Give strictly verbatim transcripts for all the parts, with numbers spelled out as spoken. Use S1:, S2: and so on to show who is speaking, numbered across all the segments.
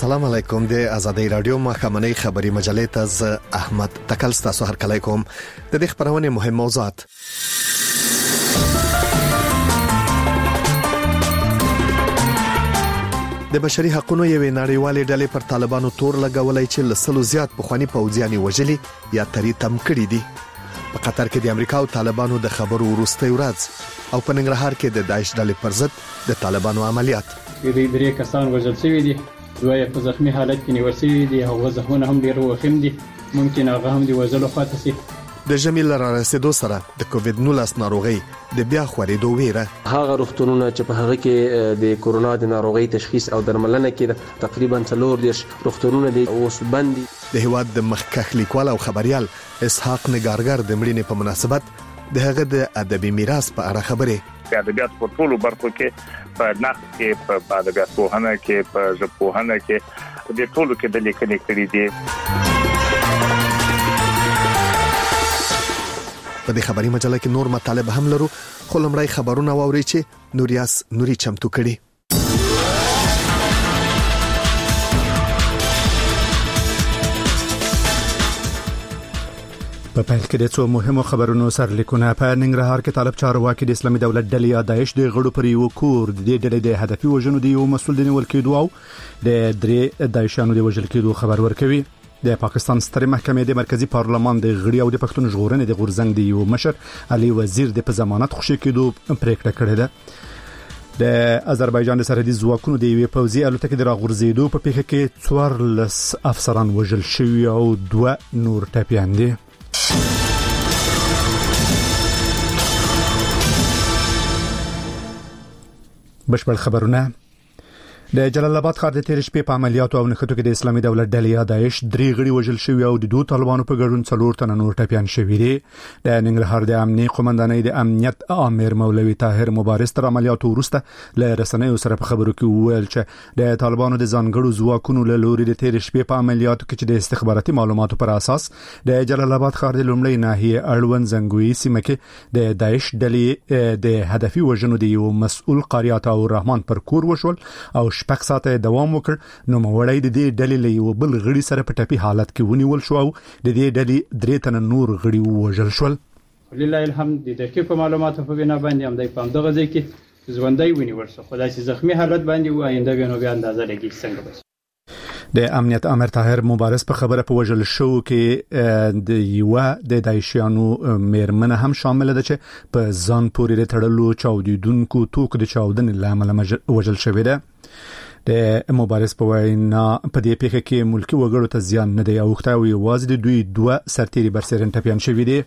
S1: السلام علیکم د آزادۍ رادیو مخامنۍ خبري مجلې ته ز احمد تکل تاسو هر کله کوم د دې خبرونه مهم موضوعات د بشري حقوقو یوې نړیوالې ډلې پر طالبانو تور لګولای چې لسلو زیات پخوانی پوځیان وژلي یا تری تم کړی دي په قطر کې د امریکا او طالبانو د خبرو وروستي ورځ او په ننګرهار کې د داعش ډلې پر ضد د طالبانو عملیات
S2: د درې کسان وژل شوي دي دوی په زخمي حالت کې نیول شوي دي او زخمونه هم ډیر وخم دي ممکن هغه هم د وژلو خاطر سي
S1: د جمیل را رسیدو سره د کووډ نولس ناروغي د بیا خورېدو ویره
S3: هغه روغتونونه چې په هغه کې د کورونا د ناروغي تشخیص او درملنه کې تقریبا څلور دیش روغتونونه دي اوس بندي
S1: د هواد د مخکخ لیکوال او خبريال اسحاق نگارګر د مړینې په مناسبت د هغه د ادبي میراث په اړه خبره
S4: د ادبیات په ټولو برخو کې په نقد کې په ادبیات پوهنه کې په ژبپوهنه کې د ټولو کې د لیکنې کړې دي
S1: په دې خبري مجله کې نور مطالب هم لرو خو لمړی خبرونه واوري چې نوریاس نوري چمتو کړي
S5: په پیل کې د څو مهمو خبرونو سرلیکونه په ننګرهار کې طالب چارواکي د اسلامي دولت ډلې یا داعش د غړو پر یو کور د ډلې د هدفي وژنو دی یو مسول دی نیول کېدو او د درې داعشانو د وژل کېدو خبر ورکوي د پاکستان ستر محکمې د مرکزی پارلمان د غړي او د پښتون ژغورنې د غورزنګ دی یو مشر علي وزیر د په ضمانت خوشي کېدو پریکړه کړې ده د آذربایجان د سرحدي ځواکونو د یوې پوځي الوتکې د راغورځېدو په پیښه کې څوارلس افسران وژل شوي او دوه نور ټپیان دي بشپړ خبرونه د جلال آباد ښار د تیر شپې په عملیاتو او نښتو کې د اسلامي دولت ډلې یا داعش درې غړي وژل شوي او د دوه طالبانو په ګډون څلور تنه نور ټپیان شوي دي د ننګرهار د امنیتي قومندانۍ د امنیت امیر مولوي طاهر مبارز تر عملیاتو وروسته له رسنیو سره په خبرو کې وویل چې د طالبانو د ځانګړو ځواکونو له لوري د تیر شپې په عملیاتو کې چې د استخباراتي معلوماتو پر اساس د جلال آباد ښار د لومړی ناحیه اړوند زنګوي سیمه کې د داعش ډلې د هدفي وژنو د یو مسؤل قاری عطا الرحمن پر کور وشول او شپږ ساعته دوام وکړ نو موړی د دې ډلې له یو بل غړي سره په ټپي حالت کې ونیول شو او د دې ډلې درې تنه نور غړي وژل شول
S2: ولله الحمد د دقیق معلوماتو په بنا باندې هم د پام دغه ځای کې ژوندۍ ونیول شو خدای چې زخمی حالت باندې و آینده به نو بیا اندازه لګي څنګه بس
S5: د امنیت امر طاهر مبارز په خبره په وژل شو کې د یو د داعشیانو مېرمنه هم شامل ده چې په ځان پورې تړلو چاودیدونکو توک د چاودنې لامل وژل شوی ده د مبارز په وینا په دې پیښه کې ملکی وګړو ته زیان نه دی او ختاوي واز د دوی دوه سرتيري برسرن ټپیان شوی دي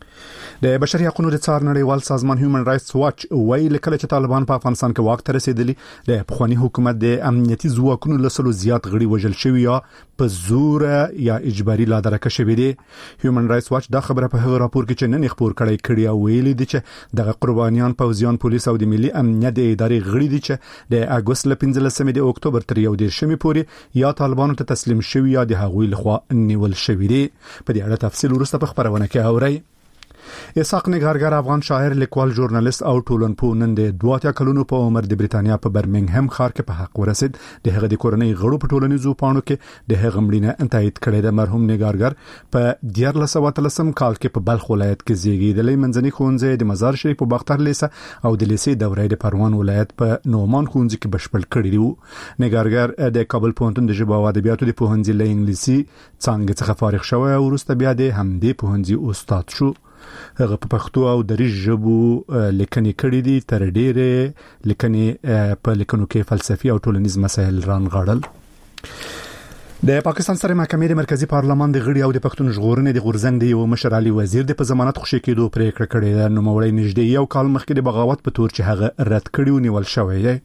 S5: د بشري حقوقو د څار نړیوال سازمان هیومن رائټس واچ ویل کله چې طالبان په افغانستان کې واک ته رسیدلی د پخوانی حکومت د امنیتي ځواکونو لسلو زیات غړي وژل شوی یا په زور یا اجباري لا درکه شوی دي هیومن رائټس واچ دا خبره په هغه راپور کې چې نن خبر کړی کړی او ویلي دي چې دغه قربانیان پوځیان پولیس او د ملي امنیت د ادارې غړي دي چې د اگست ل پنځلسمې د اکتوبر تر یو دیرشمې پورې یا طالبانو ته تسلیم شوی یا د هغوی لخوا نیول شوی دي په دې اړه تفصیل وروسته په خبرونه کې اورئ اسحاق نگارګر افغان شاعر لیکوال ژورنالیست او ټولنپوه نن د دوه کلونو په عمر د بریتانیا په برمنګهم ښار کې په حق ورسید د هغه د کورنۍ غړو په ټولنیزو پاڼو کې د هغه مړینه تایید کړې ده مرحوم نگارګر په دیارلس سوه اتلسم کال کې په بلخ ولایت کې زیږیدلی منځني ښوونځی د مزار شریف په باختر لیسه او د لیسې دورې د پروان ولایت په نومان ښوونځي کې بشپړ کړی دی نگارګر د کابل پوهنتون د ژبو او ادبیاتو د پوهنځي له انګلیسي څانګې څخه فارغ شوی او وروسته بیا د همدې پوهنځي استاد شو هغه په پښتو او دري ژبو لیکنې کړې دي تر ډېرې لیکنې په لیکنو کې فلسفي او ټولنیز مسایل رانغاړل د پاکستان ستر محکمې د مرکزی پارلمان د غړي او د پښتون ژغورنې د غورزنګ دی یو مشر علي وزیر د په ضمانت خوشي کېدو پریکړه کړې ده نو موړی نږدې یو کال مخکې د بغاوت په تور چې هغه رد کړی نیول شوی دی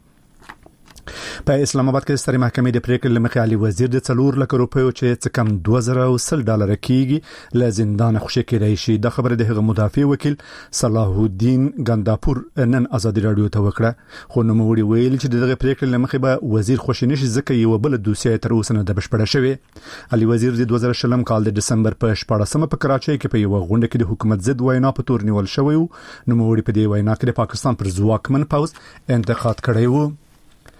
S5: په اسلام آباد کې ستر محکمې د پریکړې لمخې علي وزیر د څلور لک روپیو چې څه کم دوه زره او سل ډالر کېږي له زندان خوشي کېدای شي د خبره د هغه مدافع وکیل صلاح الدین ګنداپور نن آزادي رادیو ته وکړه خو نو موړي ویل چې دغه پریکړې لمخې به وزیر خوشی نشي ځکه یو بل دوسیه تر اوسه نه د بشپړه شوی علي وزیر د دوه زره شلم کال د دسمبر په شپاړسمه په کراچۍ کې په یو غونډه کې د حکومت ضد وینا په تور نیول شوی نو موړي په دې وینا کې د پاکستان پر ځواکمن پوز انتقاد کړی وو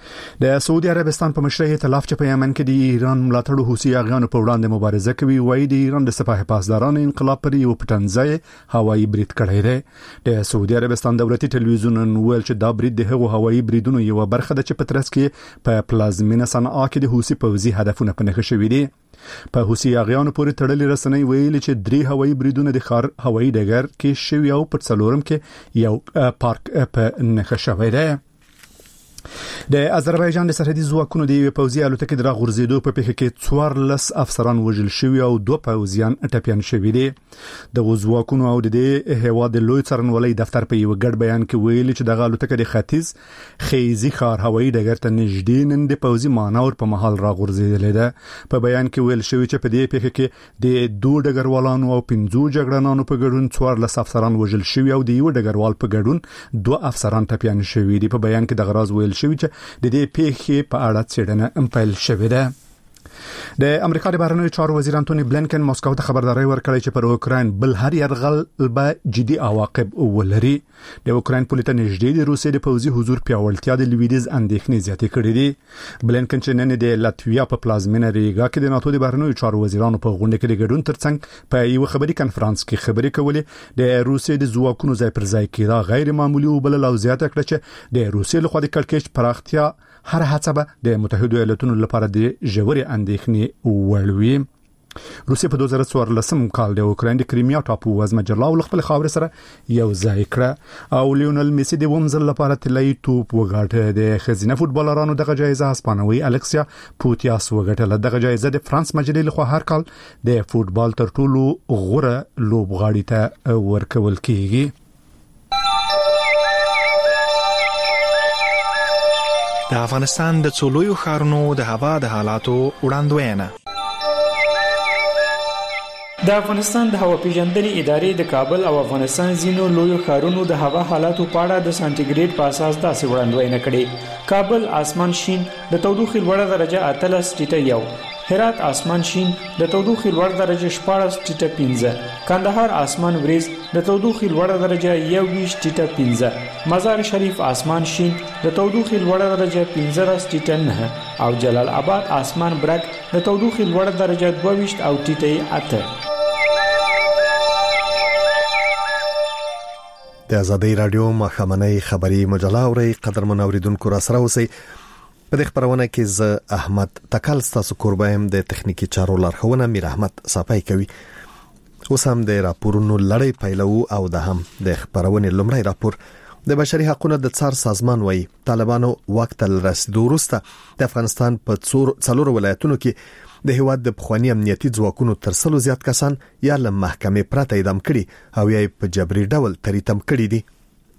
S5: د سعودي عربستان په مشرۍ ائتلاف چې په یمن کې د ایران ملاتړو حوثي اغیانو په وړاندې مبارزه کوي وایي د ایران د سپاه پاسدارانو انقلاب پر یو پټنځای هوایي برید کړی دی د سعودي عربستان دولتي ټلویزیون ویل چې دا برید د هغو هوایي بریدونو یو برخه ده چې په ترڅ کې په پلازمینه صنعا کې د حوثي پوځي هدفونه په نښه شوي دي په حوثي اغیانو پورې تړلې رسنۍ ویلي چې درې هوایي بریدونه د خار هوایي ډګر کې شوي او په څلورم کې یو پارک په نښه شوی دی د آذربایجان د سرحدي ځواکونو د یو پوځي الوتکې د راغورځېدو په پیښه کې څوارلس افسران وژل شوي او دوه پوځیان ټپیان شوي دي د ځواکونو او د هیواد د لوی څارنوالۍ دفتر په یو ګډ بیان کې ویلي چې د الوتکې د ختیځ خیزي ښار هوایي ډګر ته نږدې نن د پوځي مانور په محل راغورځېدلې ده په بیان کې ویل شوی چې په دې پیښه کې د دوه ډګروالانو او پنځو جګړنانو په ګډون څوارلس افسران وژل شوي او د یو ډګروال په ګډون دوه افسران ټپیان شوي دي په بیان کې د غراز ویل شوی چې د دې پیښې په اړه څېړنه امپایل شوې ده د امریکا د بهرنیو چارو وزیر انټونی بلینکن مسکو ته خبرداري ورکړې چې پر اوکراین بل هر يرغل به جدي عواقب ولري د اوکراین پولیټه نږدې د روسیې د پوځي حضور پیاوړتیا د لویدیز اندېښنې زیاتې کړې دي بلینکن چې نن د لاتویا په پلازمینه ریګا کې د ناتو د بهرنیو چارو وزیرانو په غونډه کې د ګډون ترڅنګ په یو خبري کانفرنس کې خبرې کولې د روسیې د ځواکونو ځای پر ځای کېدا غیر معمولی وبلل او زیاته کړه چې د روسیې لخوا د کړکېچ پراختیا هر هڅه به د متحده ایالاتونو لپاره د ژورې اندېښنې وړوي روسیه په دوه زره څوارلسم کال د اوکراین د کریمیا ټاپو وزمجرلا او خپل خاور سره یو ځای کړه او لیونل میسی د ومزل لپاره طلایي توپ وګاټه د خزینه فوتبالرانو دغه جایزه هسپانوي الکسیا پوتیاس وګټله دغه جایزه د فرانس مجلې لخوا هر کال د فوتبال تر ټولو غوره لوبغاړي ته ورکول کیږي
S6: د افغانستان د څولویو ښارونو د هوا د حالاتو وړاندوینه
S7: د افغانستان د هوا پیژندنې ادارې د کابل او افغانستان ځینو لویو ښارونو د هوا حالاتو په اړه د سانتیګریډ په اساس داسې وړاندوینه کړې کابل اسمان شین د تودوخې لوړه درجه اتلس ټیټه یو هرات اسمان شین د تودوخې لوړه درجه شپاړس ټیټه پنځه کندهار اسمان وریځ د تودوخې لوړه درجه یو ویشت ټیټه پنځه مزار شریف اسمان شین د تودوخې لوړه درجه پنځلس ټیټه نه او جلال آباد اسمان برګ د تودوخې لوړه درجه دوه ویشت او ټیټه اته
S1: د آزادۍ رادیو مخامنۍ خبری مجله اوري قدرمن اوریدونکو را سره اوسئ په دې خبرونه کې ز احمد تکل ستاسو قربایم د تخنیکی چارو لارښوونه میر احمد صافای کوي اوس هم د راپورونو لړۍ پیلو او د هم د خبرونه لومړی راپور د بشري حقوقو د څار سازمان وایي طالبانو وخت رسیدو وروسته د افغانستان په څلور ولایتونو کې د هیواد د پخوانی امنیتي ځواکونو تر سلو زیات کسان یا له محکمې پرته اعدام کړي او یا په جبري ډول تریتم کړي دي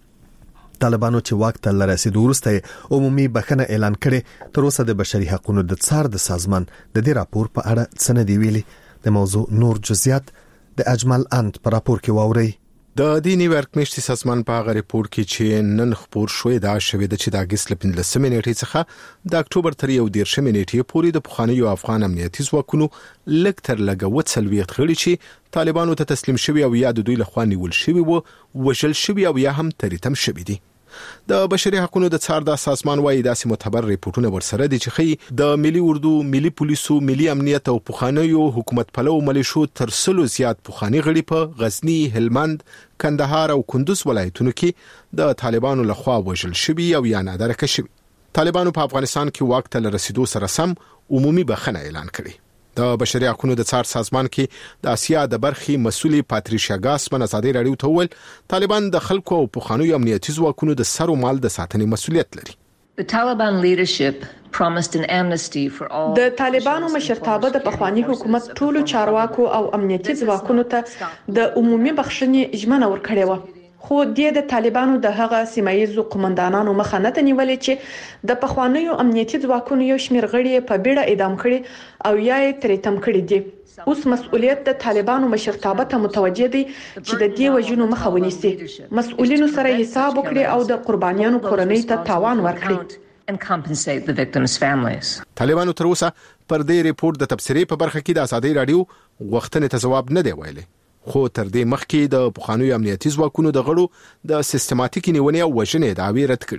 S1: طالبانو چې وخت لرسیدو وروسته عمومي بخښنه اعلان کړي تر اوسه د بشري حقوقو د څار د سازمان د دې راپور په اړه څه نه دی ویلي د موضوع نور جزئیات د اجمل اند په راپور کې واوري
S8: د دینی ورکمشتي سازمان په هغه ریپورت کې چې نن خبر شوې دا شوې د چې د اگست لپاره نیټه څخه د اکتوبر تر یو دیرشم نیټه پورې د پخوانیو افغان امنیتي ځواکونو لکتر لګوت سلويت غړي چې طالبانو ته تسلیم شوی او یا د دوی لخوا نیول شوی وو وژل شوی او یا هم تریتم شوی دي د بشري حقوقو د څار د سازمان وايي داسې معتبر ریپورتونه ورسره دي چې خي د ملي اردو ملي پولیسو ملي امنیت او پخوانیو حکومت پلو ملیشو تر سلو زیات پخوانی غړي په غزنی هلمند کندهار او کندوز ولایتونو کې د طالبانو لخوا وژل شوی او یا نادره شوی طالبانو په افغانستان کې وخت له رسیدو سره سم عمومي بخښنه اعلان کړي د بشري حقوقو د څار سازمان کې د اسیا د برخي مسؤلي پاتریشیا ګاس په آزادۍ رادیو ته وویل طالبان د خلکو او پخوانیو امنیتي ځواکونو د سر او مال د ساتنې مسؤلیت لري
S9: The Taliban leadership promised an amnesty for all
S10: د طالبانو مشرتابه د پخوانی حکومت ټولو چارواکو او امنیتي ځواکونو ته د عمومي بخښنې ژمنه ورکړې و خو د طالبانو د هغه سیمایي قومندانانو مخه نه نیولې چې د پخوانیو امنیتي ځواکونو یو شمېر غړي په بیړه اعدام کړي او یا یې تریتم کړي دي اوس مسؤلیت د طالبانو مشرتابه ته متوجه دي چې د دې وجونو مخه ونیسي مسؤلینو سره حساب وکړي او د قربانیانو کورنۍ ته تاوان ورکړي
S9: and compensate the victims' families.
S8: طالبانو تر اوسه پر دې ریپورت د تبصرې په برخه کې د آزادۍ رادیو غوښتنې ته جواب نه دی ویلي خو تر دې مخکې د پخوانیو امنیتي ځواکونو د غړو د سیستماتیک نیونې او وژنې دعوی رد کړې دي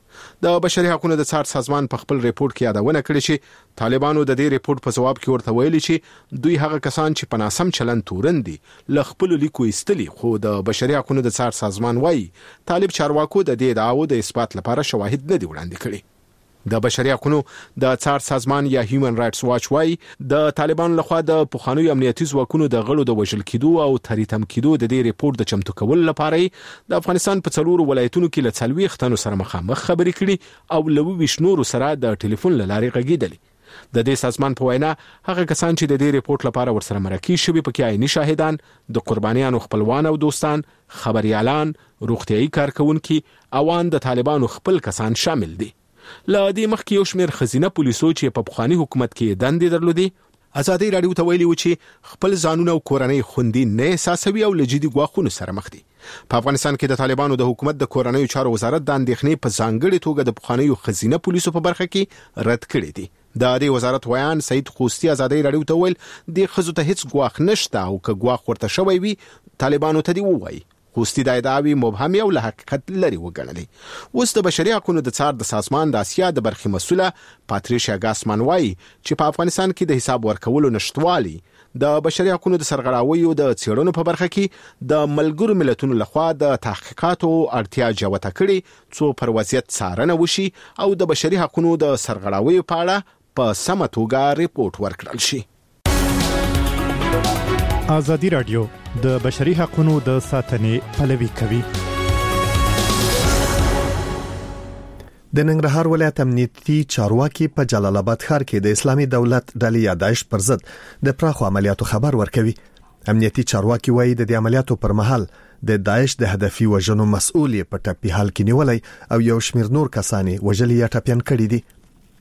S8: د بشري حقوقو د څار سازمان په خپل ریپورت کې یادونه کړې چې طالبانو د دې ریپورت په جواب کې ورته ویلي چې دوی هغه کسان چې په ناسم چلند تورندي ل خپل لیکو ایستلي، خو د بشري حقوقو د څار سازمان وايي طالب چارواکو د دې دعوو د اثبات لپاره شواهد نه دی وړاندې کړي. د بشري حقوقو د څار سازمان یا هیومن رائټس واچ وايي د طالبانو لخوا د پخوانیو امنیتي ځواکونو د غړو د وژل کېدو او تریتم کېدو د دې ریپورت د چمتو کولو لپاره د افغانستان په څلورو ولایتونو کې له څلوي ختنو سره مخامخ خبرې کړي او له وښنورو سره د ټلیفون لارې غږیدلې. د دې سازمان په وینا هغه کسان چې د دې ریپورت لپاره ورسره مرکه شوي پکې عیني شاهدان، د قربانیانو خپلوان او دوستان، خبريالان، روغتيایي کارکونکي او ان د طالبانو خپل کسان شامل دي. لا دې مخکې یو شمېر خزینه پولیسو چې په پخوانی حکومت کې دندې درلودي ازادي رادیو ته ویلي و چې خپل ځانونه او کورنۍ خوندي نه احساسوي او لجدي غواخونه سره مخ دي. په افغانستان کې د طالبانو د حکومت د کورنۍ چارو وزارت د اندېښنې په ځانګړي توګه د پخوانیو خزینه پولیسو په برخه کې رد کړی دي. د دې وزارت ویان سید خوستی ازادي رادیو ته ویل د خزو ته هیڅ غواخ نشته او که غواخ ورته شوی وي طالبانو ته دی وایي. خوستی د ادعاوی مبهمه او له حقیقت لري وګڼلې. اوس د بشري حقوقو د څار د سازمان د اسیا د برخې مسوله پاتریشیا ګاسمان وايي چې په افغانستان کې د حساب ورکولو نشټوالي د بشري حقوقو د سرغړاوي او د څېړنو په برخه کې د ملګرو ملتونو لخوا د تحقیقاتو اړتیا جوته کړي څو پر وضعیت څارنه وشي او د بشري حقوقو د سرغړاوي په اړه په سمه توګه ریپورت ورکړل شي.
S11: ازادي رادیو د بشري حقوقو د ساتنې پلوي کوي.
S1: د ننګرهار ولایت امنیتي چارواکي په جلال آباد ښار کې د اسلامي دولت ډلې یا داعش پر ضد د پراخو عملیاتو خبر ورکوي. امنیتي چارواکي وایي د دې عملیاتو پر مهال د داعش د هدفي وژنو مسؤل په ټپي حال کې نیولای او یو شمیر نور کسان وژلي یا ټپيان کړي دي.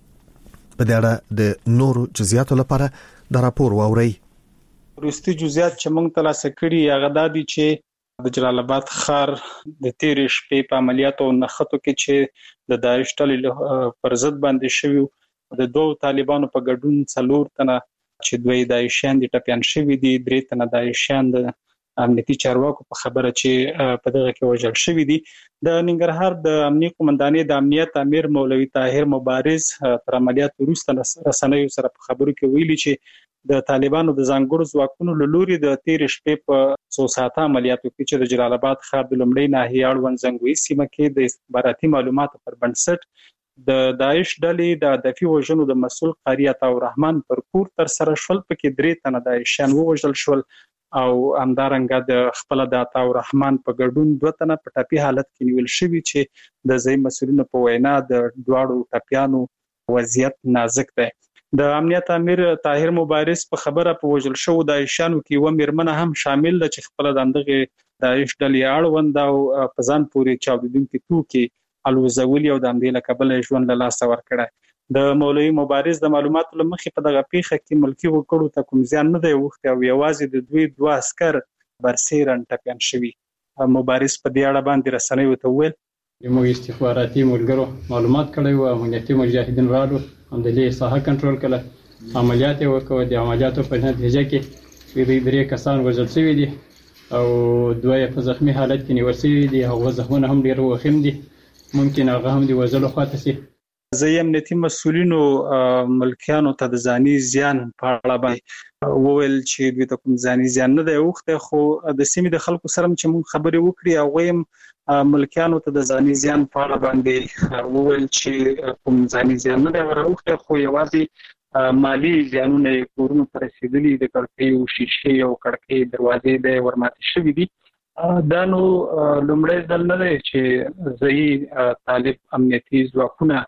S1: په دې اړه د نورو جزئیاتو لپاره د راپور واوري.
S12: وروستي جزئیات چې موږ ترلاسه کړي هغه د دې چې د جلال آباد ښار د تیرې شپې په عملیاتو نخښتو کې چې د داعش ډلې پر ضد باندې شوی د دوه طالبانو په ګډون څلور تنه چې دوی داعشیان دي ټپيان شوی دي، درې تنه داعشیان د امنیتي چارواکو په خبره چې په دغه کې وژل شوی دي. د ننګرهار د امنیتي قومندانۍ د امنیت امیر مولوي طاهر مبارز تر عملیات وروسته رسنیو سره په خبرو کې ویلي چې د طالبانو د ځانګړو ځواکونو له لوري د تیرې شپې په څو ساعته عملیاتو کې چې د جلال آباد ښار د لومړۍ ناحیې اړوند زنګوي سیمه کې د استخباراتي معلوماتو پر بنسټ د داعش ډلې د هدفي وژنو د مسؤل قاری عطاء الرحمن پر کور تر سره شول، پکې درې تنه داعشیان ووژل شول او همدارنګه د خپل د عطاء الرحمن په ګډون دوه تنه په ټپي حالت کې نیول شوي چې د ځای مسؤلینو په وینا د دواړو ټپيانو وضعیت نازک دی. د امنیت امیر طاهر مبارز په خبره په وژل شو داعشانو کې و میرمنه هم شامل ده چې خپل دغه داعش ډلې اړوند او په ځان پورې چاودیدونکي توکي الوزولي او د امدې لکبل ژوند له لاس ورکړه. د مولوي مبارز د معلوماتو لمخې په دغه پیښه کې ملکی وکړو ته کوم ځان نه دی وخت او یوازې د دوی دوه عسكر برسیرن ټپيان شوي. مبارز په دې اړه باندې رسنیو ته ویل
S2: موږ استخباراتي ملګرو معلومات کړی و، امنیتي مجاهدین راړو همدلې ساحه کنټرول کړه، عملیات وکړو. د عملیاتو په نتیجه کې دوی درې کسان وژل شوي دي او دوه په زخمی حالت کې نیول شوي دي. هغه زخمونه هم ډیر وخیم دي، ممکن هغه هم د وژلو خواته سي.
S12: زه امنیتي مسؤلینو ملکیانو ته د ځاني زیان په اړه باندې وویل چې دوی ته کوم ځاني زیان نه دی اوخته، خو د سیمې د خلکو سره چې موږ خبرې وکړې هغه هم ملکیانو ته د ځاني زیان په اړه باندې وویل چې کوم ځاني زیان نه دی اوخته، خو یوازې مالی زیانونه کورونو ته رسیدلي، د کړکۍ او شیشې او کړکۍ دروازې د ورماتې شوي دي. دا نو لومړی ځل نه دی چې ځایي طالب امنیتي ځواکونه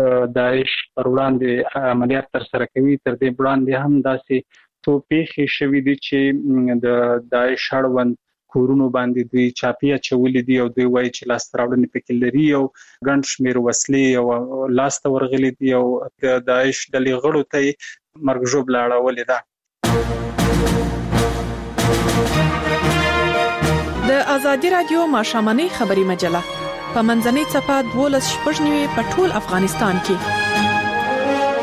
S12: داعش پر وړاندې عملیات تر سره کوي. تر دې وړاندې هم داسې څو پیښې شوي دي چې د داعش اړوند کورونو باندې دوی چاپی اچولې دي او دوی وایي چې لاسته راوړنې پکې لري او ګڼ شمېر وسلې او لاسته ورغلي دي او د داعش ډلې غړو ته مرګ ژوبله اړولې ده.
S10: د ازادي رادیو ماښامنۍ خبري مجله په منځنۍ صفه دولس شپږ نیوي په ټول افغانستان کې.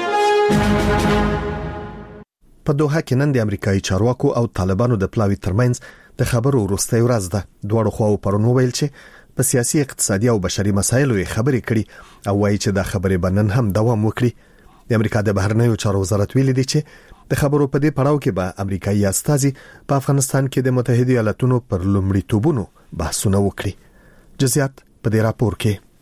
S1: په دوحه کې نن د امریکایي چارواکو او طالبانو د پلاوي ترمنځ د خبرو وروستۍ ورځ ده. دواړو خواو پرون ویل چې په سیاسي اقتصادي او بشري مسایلو خبرې کړي او وایي چې دا خبرې بنن هم دوام وکړي د امریکا د بهرنیو چارو وزارت ویلي دی چې د خبرو په دې پړاو کې به امریکایي استازي په افغانستان کې د متحده ایالاتونو پر لومړیتوبونو بحثونه وکړي جزئیات په دې راپور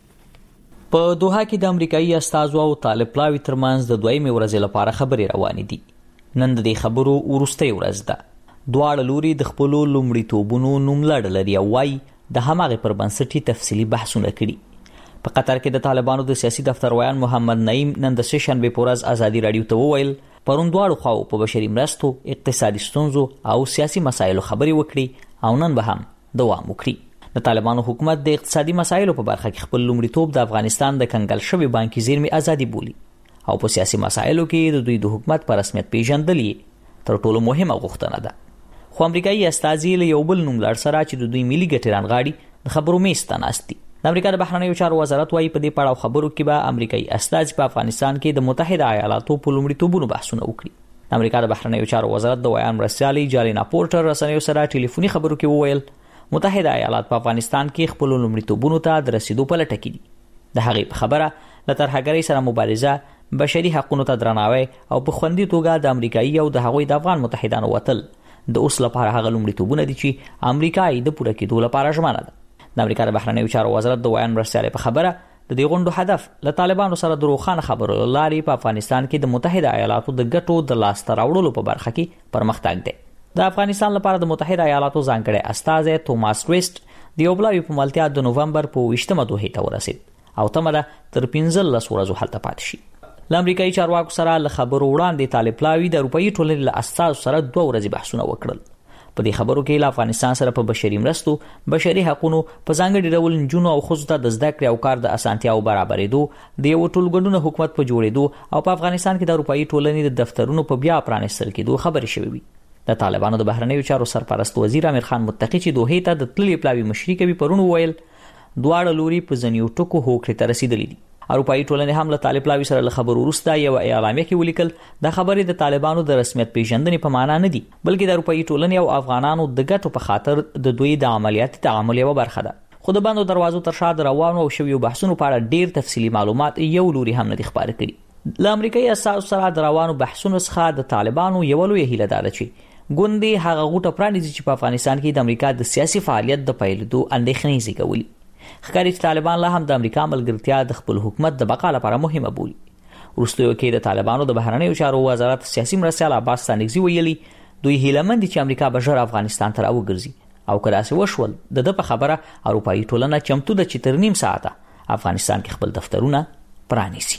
S1: کې
S13: په دوحه کې د امریکایي استازو او طالب پلاوي ترمنځ د دویمې ورځې لپاره خبرې روانې دي نن د دې خبرو وروستۍ ورځ ده دواړه لوري د خپل لومړیتوبونو نوم لړل لري او وايي د هماغه پر بنسټي تفصیلی بحثونه کړي په قطر کې د طالبانو د سیاسي دفتر ویان محمد نعیم نن د سیشن به پورز ازادي رادیو ته وویل پرون دواړو خواو په بشري مرستو اقتصادي ستونزو او سیاسي مسایلو خبرې وکړي او نن به هم دوام وکړي د طالبانو حکومت د اقتصادي مسایلو په برخه کې خپل لومړیتوب د افغانستان د کنګل شوی بانکي زیرمې ازادي بولي او په سیاسي مسایلو کې د دوی د حکومت په رسمیت پیژندل تر ټولو مهمه غوښتنه ده خو امریکایي استازي له یو بل نوم لړ سره چې د دوی ملي ګټې رانغاړي د خبرو میز ته ناست دي د امریکا د بهرنیو چارو وزارت وايي په دې پړاو خبرو کې به امریکایي استازي په افغانستان کې د متحده ایالاتو په لومړیتوبونو بحثونه وکړي د امریکا د بهرنیو چارو وزارت د ویان مرستیالي جالینا پورټر رسنیو سره ټلیفوني خبرو کې وویل متحده ایالات په افغانستان کې خپل لومړیتوبونو ته د رسیدو په لټه کې دي د هغې په خبره له ترهګرۍ سره مبارزه بشري حقوقو ته درناوی او په خوندي توګه د امریکایي او د هغوی د افغان متحدانو وتل د اوس لپاره هغه لومړیتوبونه دي چې امریکا یې د پوره کېدو لپاره ژمنه ده د امریکا د بهرنیو چارو وزارت د ویان مرستیالي په خبره د دې غونډو هدف له طالبانو سره د روښانه خبرو لارې په افغانستان کې د متحده ایالاتو د ګټو د لاسته راوړلو په برخه کې پرمختګ دی د افغانستان لپاره د متحده ایالاتو ځانګړی استازی توماس ویسټ د یو بلاوي په ملتیا د نوومبر په ویشتمه دوحې ته ورسید او تمه ده تر پنځلس ورځو هلته پاتې شي له امریکایي چارواکو سره له خبرو وړاندې طالب پلاوي د اروپایي ټولنې له استازو سره دوه ورځې بحثونه وکړل په دې خبرو کې له افغانستان سره په بشري مرستو بشري حقوقو په ځانګړي ډول نجونو او ښځو ته د زده کړې او کار د اسانتیاو برابرېدو د یو ټولګډونه حکومت په جوړېدو او په افغانستان کې د اروپایي ټولنې د دفترونو په بیا پرانیستل کېدو خبرې شوې وي د طالبانو د بهرنیو چارو سرپرست وزیر امیر خان متقی چې دوحې ته د تللي پلاوي مشري کوي پرون وویل دواړه لوري په ځینو ټکو هوکړې ته رسیدلي دي اروپایي ټولنې هم له طالب پلاوي سره له خبرو وروسته یو اعلامیه کې ولیکل د خبرې د طالبانو د رسمیت پیژندنې په معنا نه دي بلکې د اروپایي ټولنې او افغانانو د ګټو په خاطر د دوی د عملیاتي تعامل یوه برخه ده خو د بندو دروازو تر شا د روانو او شویو بحثونو په اړه ډیر تفصیلي معلومات یو لوري هم نه دي خپاره کړي له امریکایي اساسو سره د روانو بحثونو څخه د طالبانو یو لوی هیله ده چې ګوندې هغه غوټه پرانیزي چې په افغانستان کې د امریکا د سیاسي فعالیت د پیلېدو اندېښنې زیږولي ښکاري چې طالبان لا هم د امریکا ملګرتیا د خپل حکومت د بقا لپاره مهمه بولي وروستیو کې د طالبانو د بهرنیو چارو وزارت سیاسي مرستیال عباس ستانکزي ویلي دوی هیله مند دي چې امریکا به ژر افغانستان ته راوګرځي او که داسې وشول د ده په خبره اروپایي ټولنه چمتو ده چې تر نیم ساعته افغانستان کې خپل دفترونه پرانیسي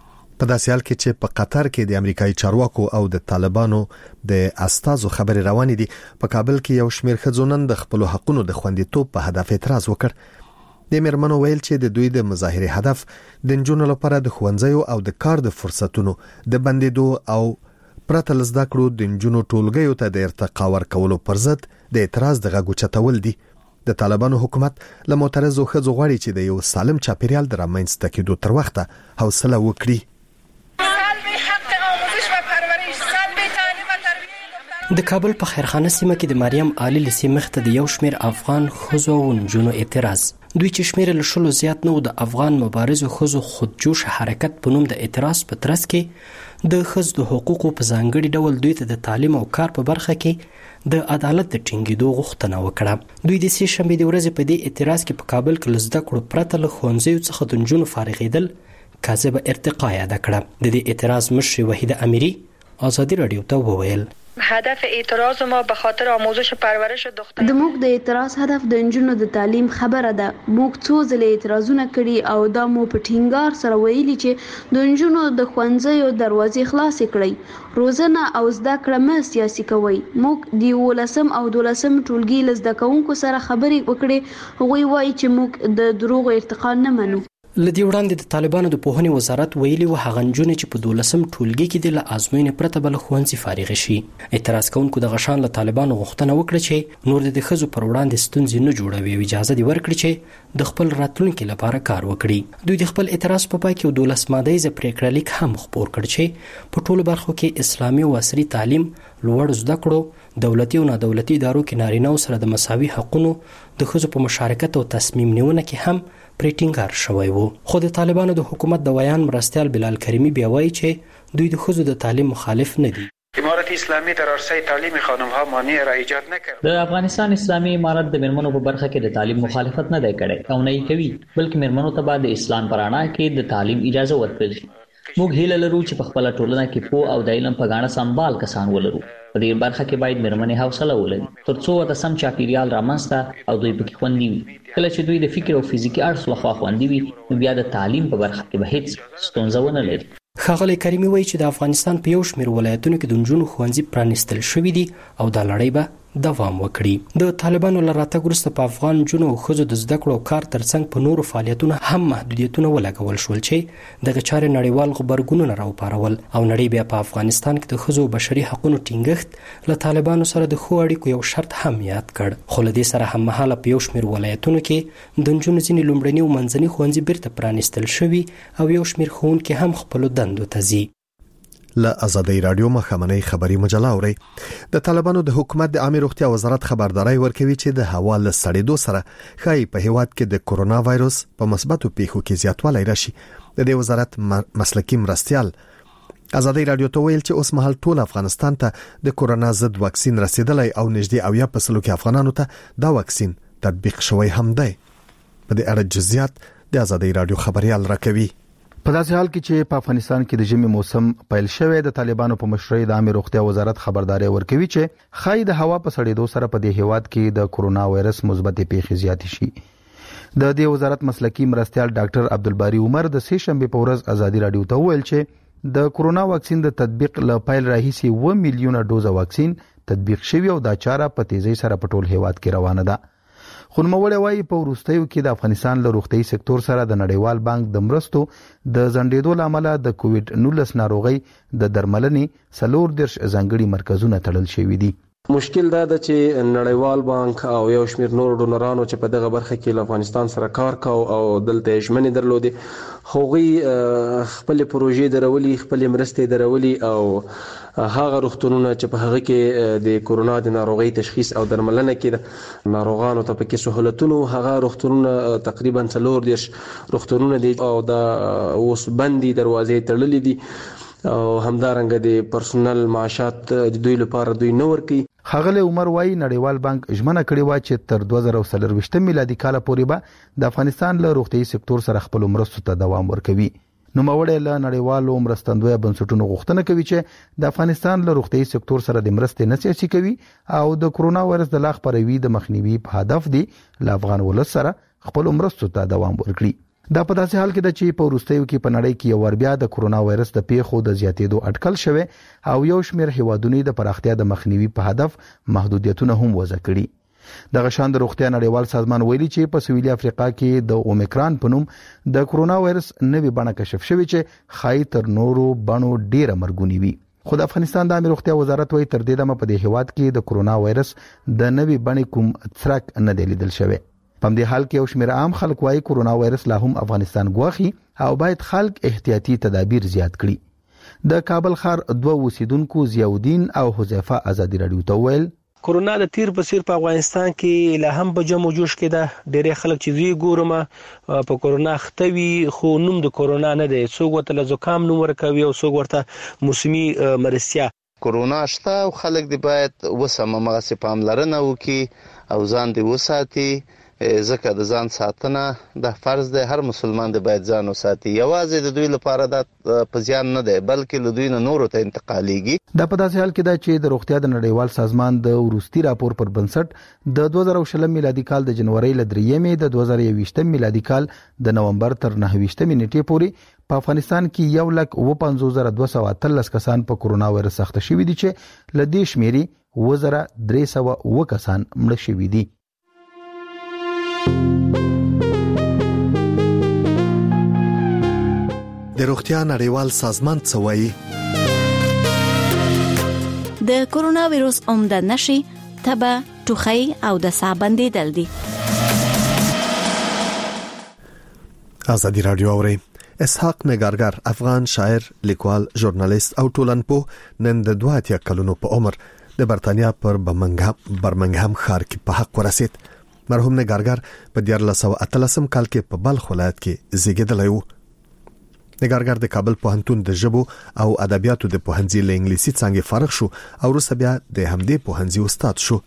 S1: په داسې حال کې چې په قطر کې د امریکایي چارواکو او د طالبانو د استازو خبرې روانې دي په کابل کې یو شمېر ښځو نن د خپلو حقونو د خوندیتوب په هدف اعتراض وکړ د میرمنو ویل چې د دوی د مظاهرې هدف د نجونو لپاره د ښوونځیو او د کار د فرصتونو د بندیدو او پرته له زده کړو د نجونو ټولګیو ته د ارتقا ورکولو پر ضد د اعتراض د غږ اوچتول دي د طالبانو حکومت له معترضو ښځو غواړي چې د یو سالم چاپیریال د رامنځته کېدو تر وخته حوصله وکړي
S14: د کابل په خیرخانه سیمه کې د مریم علي لسی مخته د یو شمیر افغان ښځو او نجونو اعتراض دوی چې شمیر له شلو زیات نو د افغان مبارزو ښځو خودجوش حرکت په نوم د اعتراض په ترڅ کې د ښځو د حقوقو په ځانګړي ډول دوی ته د تعلیم او کار په برخه کې د عدالت د ټینګېدو غوښتنه وکړه دوی د سې شنبې د ورځې په دې اعتراض کې په کابل کې له زده کړو پرته له ښوونځیو څخه د نجونو فارغېدل کاذبه ارتقا یاده کړه د دې اعتراض مشر وحیده امیری آزادی رادیو ته وویل
S15: هدف اعتراض ما به خاطر آموزش پرورش دختر
S16: د موږ د اعتراض هدف د نجونو د تعلیم خبره ده موږ څو ځله اعتراضونه کړي او دا مو په ټینګار سره ویلي چې د نجونو د ښوونځیو دروازې خلاصې کړئ روزنه او زده کړه مه سیاسي کوئ موږ د یولسم او دولسم ټولګي له زده کوونکو سره خبرې وکړې هغوی وایي چې موږ د دروغو ارتقا نه منو
S14: لدی وړاندې د طالبانو د پوهنې وزارت ویلي و هغه نجونې چې په دولسم ټولګي کې د له ازموینې پرته بل ښوونځي فارغ شي اعتراض کوونکو د غشان له طالبانو غوښتنه وکړه چې نور د ښځو پر وړاندې ستونزې نه جوړوي او اجازه دې ورکړي چې د خپل راتلونکي لپاره کار وکړي دوی د خپل اعتراض په پای کې یو دولس مادهیزه پریکړه لیک هم خپور کړ چې په ټولو برخو کې اسلامي او عصري تعلیم لوړ زده کړو دولتي او نادولتي ادارو کې نارینه سره د مساوي حقوقو د ښځو په مشارکت او تصمیم نیونه کې هم پرې ټینګار شوی وو. خو د طالبانو د حکومت د ویان مرستیال بلال کریمی بیا وایي چې دوی د ښځو د تعلیم مخالف نه دي.
S17: امارت اسلامی در عرصه تعلیم خانم‌ها مانع را ایجاد نکرد.
S13: د افغانستان اسلامي امارت د میرمنو په برخه کې د تعلیم مخالفت نه دی کړی او نه یې کوي، بلکې میرمنو ته به د اسلام په رڼا کې د تعلیم اجازه ورکړل شي. موږ هیله لرو چې په خپله ټولنه کې پوه او د علم په ګاڼه سمبال کسان ولرو. په دې برخه کې باید میرمنې حوصله ولري تر څو ورته سم چاپیریال رامنځته او دوی پکې خوندي وي. کله چې دوی د فکر او فزیکي اړخ لخوا خوندي وي نو بیا د تعلیم په برخه کې به هیڅ ستونزه ونه لري.
S14: ښاغلی کریمي وایي چې د افغانستان په یو شمېر ولایتونو کې د نجونو ښوونځي پرانیستل شوي دي او دا لړۍ به دوام وکړي. د طالبانو له راتګ وروسته په افغان نجونو او ښځو د زده کړو او کار ترڅنګ په نورو فعالیتونو هم محدودیتونه ولګول شول چې دغه چارې نړیوال غبرګونونه راوپارول او نړۍ بیا په افغانستان کې د ښځو او بشري حقوقو ټینګښت له طالبانو سره د ښو اړیکو یو شرط هم یاد کړ. خو له دې سره هممهاله په یو شمېر ولایتونو کې د نجونو ځینې لومړني او منځني ښوونځي بیرته پرانیستل شوي او یو شمېر ښوونکي هم خپلو دندو ته ځي.
S1: له ازادي رادیو مخامنۍ خبري مجله اوري. د طالبانو د حکومت د عامه روغتیا وزارت خبرداري ورکوي چې د هوا له سړېدو سره خای په هیواد کې د کورونا وایروس په مثبتو پیښو کې زیاتوالی راشي. د دې وزارت مسلکی مرستیال ازادي رادیو ته ویل چې اوس مهال ټول افغانستان ته د کورونا ضد واکسین رسیدلی او نږدې اویا په سلو کې افغانانو ته دا واکسین تطبیق شوی هم دی. په دې اړه جزئیات د ازادي رادیو خبريال راکوي.
S18: په داسې حال کې چې په افغانستان کې د ژمي موسم پیل شوی د طالبانو په مشرۍ د عامه روغتیا وزارت خبرداري ورکوي چې خای د هوا په سړېدو سره په دې هیواد کې د کورونا وایرس مثبت پیښې زیات شي. د دې وزارت مسلکی مرستیال ډاکټر عبدالباری عمر د سې شنبه په ورځ ازادي رادیو ته ویل چې د کورونا واکسین د تطبیق ل پایل راهیسي و میلیونه ډوزه واکسین تطبیق شوی او دا چاره په تیزی سره په ټول هیواد کې روانه ده. خو نوموړی وایي په وروستیو کې د افغانستان له روغتي سکتور سره د نړیوال بانک د مرستو د ځنډېدو لامل د کووډ نولس ناروغي د درملنې څلور دیرش ځانګړي مرکزونه تړل شوي دي.
S3: مشکل دا ده چې نړیوال بانک او یو شمېر نور ډونرانو چې په دغه برخه کې له افغانستان سره کار کاو او دلته ژمنې درلودې هغوی خپل پروژې درولي خپل مرستې درولي او هغه روغتونونه چې په هغه کې د کورونا د ناروغي تشخیص او درملنه کې ناروغانو ته پکې سہولتونو هغه روغتونونه تقریبا څلور دیرش روغتونونه دي او دا اوس بندي دروازې تړلې دي او همدارنګه د پرسونل معاشات د دوی لپاره دوی نه ورکي.
S18: خاغله عمر وای نړیوال بانک ژمنه کړې و چې تر دوه زره څلور میلادي کال پورې به د افغانستان له روغتي سکتور سره خپل مرستو ته دوام ورکوي. نو موړې له نړیوالو مرستندوی بنسټونو غوښتنه کوي چې د افغانستان له روغتي سکتور سره د مرستې نه سیاسي کوي او د کورونا وایرس د لاغ پروي د مخنیوي په هدف دی ل افغان ولس سره خپل مرستو ته دوام ورکړي. دا په داسې حال کې د چې په وروستیو کې په نړۍ کې یو ور بیا د کورونا وایرس د پیښو د زیاتېدو اټکل شوه او یو شمېر هیوادونو د پراختیا د مخنیوي په هدف محدودیتونه هم وضع کړي. دغه شان د روغتیا نړیوال سازمان ویلي چې په سویلي افریقا کې د اومیکران په نوم د کورونا وایرس نوې بڼه کشف شوې چې خای تر نورو بڼو ډیره مرګونی وي. خو د افغانستان د عامه روغتیا وزارت وایي تر دې دمه په دې هیواد کې د کورونا وایرس د نوې بڼې کوم څرک نه دی لیدل شوی. په دې حال کې یو شمېر عام خلک وايي کورونا وایرس لا هم افغانستان ګواخي او باید خلک احتیاطي تدابیر زیات کړي. د کابل ښار دوه اوسیدونکو ضیاءالدین او حذیفه ازادي رادیو ته ویل
S19: کورونا د تیر په سیر په افغانستان کې لا هم په جمع جوش کې ده. ډېر خلک چې زی ګورم په کورونا ختوي خو نوم د کورونا نه دی. څوک ورته زکام نوم ورکوي او څوک ورته موسمي مرستیا.
S20: کورونا شته او خلک دی باید وسمه مغه پاملرنه وکي او ځان دی وساتي ځکه د ځان ساتنه د فرض دی. هر مسلمان دی باید ځان وساتي. یوازې د دوی لپاره د په ځان نه دی بلکې له دوی نه نورو ته انتقالیږي.
S18: دا په داسې حال کې دا چې د روغتیا د نړیوال سازمان د وروستي راپور پر بنسټ د دوه زره شل میلادي کال د جنوري ل درېمې د دوه زره یوویشت میلادي کال د نومبر تر نهه ویشت نیټې پورې په افغانستان کې یو لک و پنځوس زره دوه سوه اتلس کسان په کورونا وایرس اخته شوي دي چې له دې شمیرې اووه زره درې سوه اووه کسان مړه شوي دي.
S1: د روغتیا نړیوال سازمان څه وایي؟
S21: د کورونا وایروس عمده نشي تبه ټوخی او د ساه بندیدل دي.
S1: ازادي رادیو اوري. اسحاق نگارګر افغان شاعر، لیکوال، ژورنالیست او ټولنپوه نن د دوه اتیا کلونو په عمر د برتانیا پر برمنګهم برمنګهم ښار کې په حق ورسید. مرحوم نگارګر په دیارلس سوه اتلسم کال کې په بلخ ولایت کې زیږیدلی و. نگارګر د کابل پوهنتون د ژبو او ادبیاتو د پوهنځي له انګلیسي څانګې فارغ شو او وروسته بیا د همدې پوهنځي استاد شو.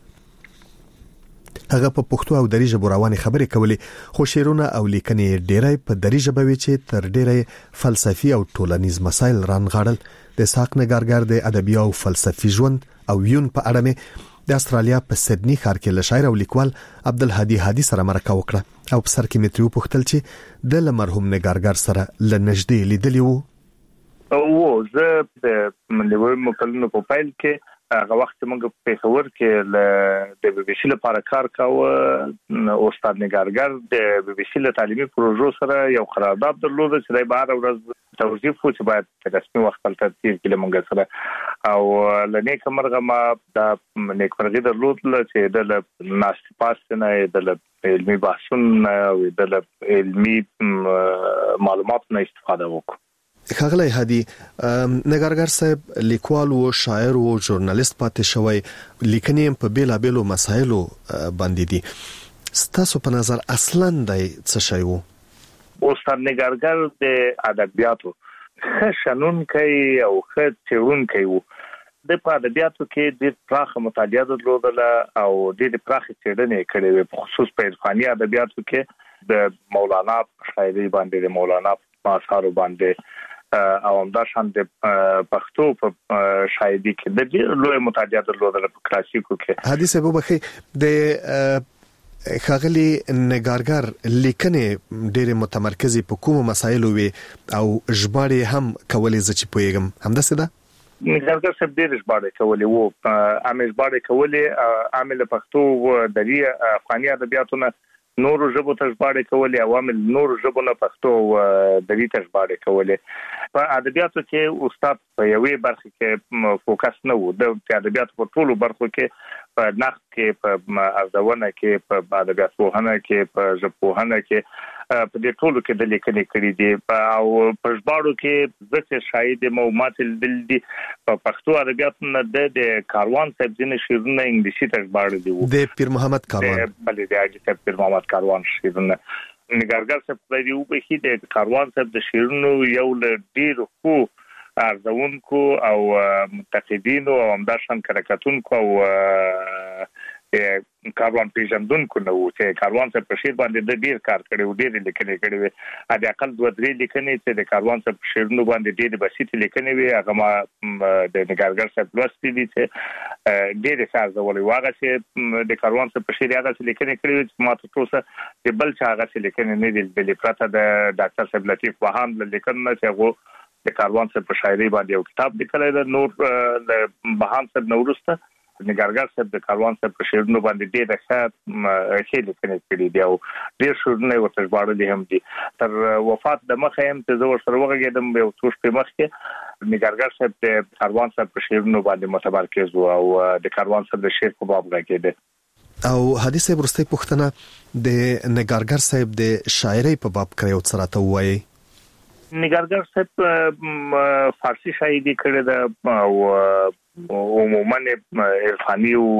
S1: هغه په پښتو او دری ژبو روانې خبرې کولې، خو شعرونه او لیکنې ډېری په دری ژبه وی چې تر ډېری فلسفي او ټولنیز مسایل رانغاړل. د اسحاق نگارګر د ادبي او فلسفي ژوند او یون په اړه مې د استرالیا په سیدنی ښار کې له شاعر او لیکوال عبدالهادي هادي سره مرکه وکړه او په سر کې مې ترې وپوښتل چې د مرحوم نگارګر سره له نږدې لیدلی وو.
S4: او زه د مليوي مکلنو په فایل کې هغه وخت موږ په پېښور کې د بي بي سي لپاره کار کاوه. استاد نگارګر د بي بي سي له تعلیمي پروژو سره یو قرارداد درلود چې د بهر ورځ توظیف و چې باید په رسمي وخت په ترتیب کې موږ سره او لنیک مرغه ما د نیک مرغه درلود چې د ناست پاس نه د علمي بحثونو او د علمي معلوماتو نه استفاده وکړو.
S1: خغلی هادي نگارګر صاحب لیکوال او شاعر او ژورنالیست پاتې شوی، لیکنې په بیلا بیلو مسایلو باندې دي. ستاسو په نظر اصلاً د څه شی وو؟
S4: استاد نگارګر د ادبیاتو ښه شنونکی او ښه څېړونکی وو. د په ادبیاتو کې د پراخه مطالعه درلودله او د پراخه څېړنې کړې وې، په خصوص په عرفاني ادبیاتو کې د مولانا شاعري باندې، د مولانا آثارو باندې او همدا شان د پښتو په شاعري کې د ډېر لوی مطالعه درلودله په کلاسیکو کې.
S1: حدیث ابو بخي د خغلی نگارګر لیکنې ډېر متمرکزي په کوم مسایلو وي او ژباړې هم کولې ز چې پویګم همداسې ده؟
S4: نگارګر صاحب ډېر ژباړې کولې وو، عامه ژباړې کولې، عامه پښتو د دې افغاني ادبیاتو نه نور ژبو ته ژباړې کولې، عوامل نور ژبو نه پښتو د دې ته ژباړې کولې. په ادبیاتو کې استاد په یوې برخه کې فوکس نه وو، د ادبیاتو په ټولو برخو کې، په نقد کې، په ارزونه کې، په ادبیات پوهنه کې، په ژبپوهنه کې، په دې ټولو کې د لیکنې کړې دي. او په ژباړو کې ځکه شاید معلومات دل دي په پښتو ادبیاتو نه د کاروان صاحب ځینې شعرونه انګلیسي ته ژباړل دي
S1: د پیر محمد کاروان،
S4: بلې د اجي صاحب پیر محمد کاروان شعرونه. نگارګر صاحب د یو په هی د کاروان صاحب د شعرونو یو له ډیرو خو ارزونکو او متقدینو او همداشان کرکټونکو او کاروان پیژندونکو نو چې کاروان صاحب په شعر باندې د ډیر کار کړی و، ډیر لیکنې کړې وي. ا دې اقل دوه درې لیکنې چې د کاروان صاحب په شعرونو باندې ډیر بسيطه لیکنې وي، هغه ما د نگارګر صاحب لوستې دي چې ډیر ښه ځولې واغه چې د کاروان صاحب په شعر هغه لیکنې کړې وي چې ما ته توسه د بل څه هغه لیکنې نه دي د پرته د ډاکټر صاحب لطیف وهان د لیکنو چې هغه د کاروان صاحب په شاعري باندې یو کتاب لیکلی دی. نور د بهان صاحب نو وروسته نگارګر صاحب د کاروان صاحب په شعرونو باندې ډېر ښه ښه لیکنې کړې دي او ډېر شعرونه یې ورته ژباړلي هم دي. تر وفات د مخه هم چې زه ورسره وغږېدم یو څو شپې مخکې نگارګر صاحب د کاروان صاحب په شعرونو باندې متمرکز و او د کاروان صاحب د شعر په باب غږېده.
S1: او حدیث صاحب ورسته پوښتنه د نگارګر صاحب د شاعرۍ په باب کړی او څه راته وایي؟
S4: نگارګر صاحب فارسی شاعري کړې ده او عموما عرفاني او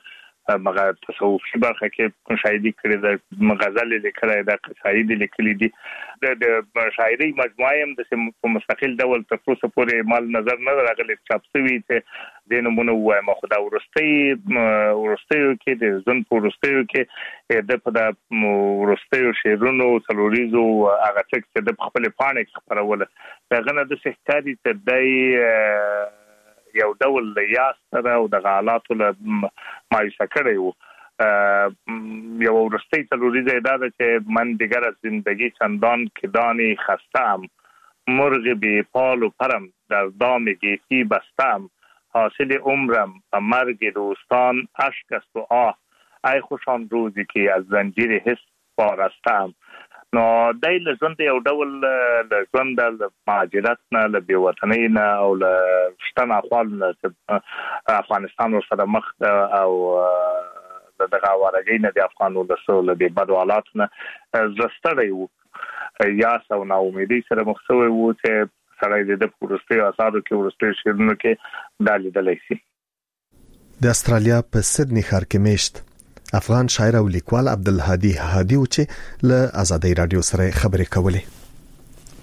S4: مغه تصوفي برخه کې شاعري کړې ده، غزل لیکلې ده، قصاید لیکلې دي. د شاعري مجموعه هم د مستقل ډول تر اوسه پورې مال نظر نه راغلی چاپ شوی چې د نمونه وایم خدا ورستي ورستيو کې د ځن پورستيو کې د په د ورستيو شعرونو څلوریزو هغه چې د خپل پاڼې خبرول دغه نه د سحکاري ته د یو ډول یاس سره او د حالاتو له مایوسه کړی وو. یو ورستي څلوریزه دا چې من دیگر از زندگی چندان که دانی خستم، مرغ بی پال و پرم در دام گیتی بستم، حاصل عمرم و مرگ دوستان اشک است و آه، ای خوشان روزی که از زنجیر حس وارستم. نو دای له ژوند یو ډول له ژوند د مهاجرت نه له بیوطنۍ نه او له شتن اخوال نه افغانستان سره مخ او دغه ورګې نه د افغان ولسو له بدو حالات نه زستړی وو. یاس او نا امیدي سره مخ شوی وو چې سړی د پروستي آثارو کې ورسته شیرونو کې دالې دلې شي.
S1: د استرالیا په سیدنی ښار کې میشت افغان شاعر او لیکوال عبدالهادي هادي و چې له آزادۍ رادیو سره خبرې کولې.